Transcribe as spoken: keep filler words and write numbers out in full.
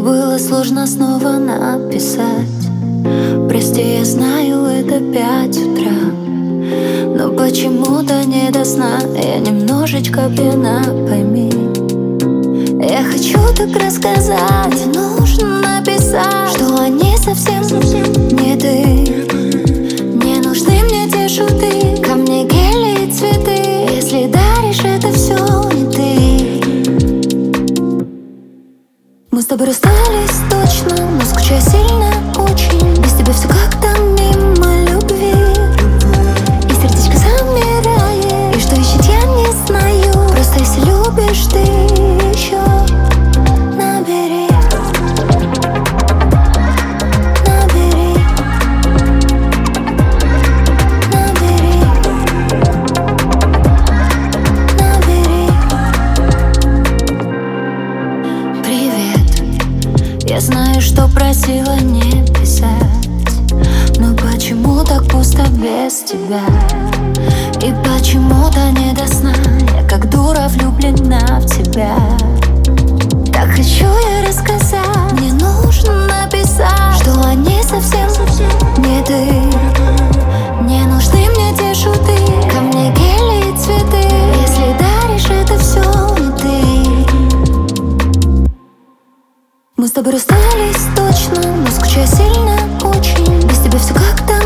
Было сложно снова написать: прости, я знаю, это пять утра, но почему-то не до сна. Я немножечко пьяна, пойми. Я хочу так рассказать, мне нужно написать, что они совсем не ты. Не нужны мне те шуты, ко мне гели и цветы. Если даришь, это все не ты. Мы с тобой расстались точно, но скучаю сильно очень. Без тебя все как-то мимо любви, и сердечко замирает. И что ищет, я не знаю. Просто если любишь ты еще, набери, набери, набери, набери. Привет, я знаю, что просила не писать, но почему так пусто без тебя? И почему-то не до сна. Я как дура влюблена в тебя. Так хочу я рассказать, мне нужно написать, что они совсем не ты. Не нужны мне те шуты, ко мне гели и цветы. Если даришь, это все не ты. Мы с тобой расстались точно, но скучаю сильно очень. Без тебя все как-то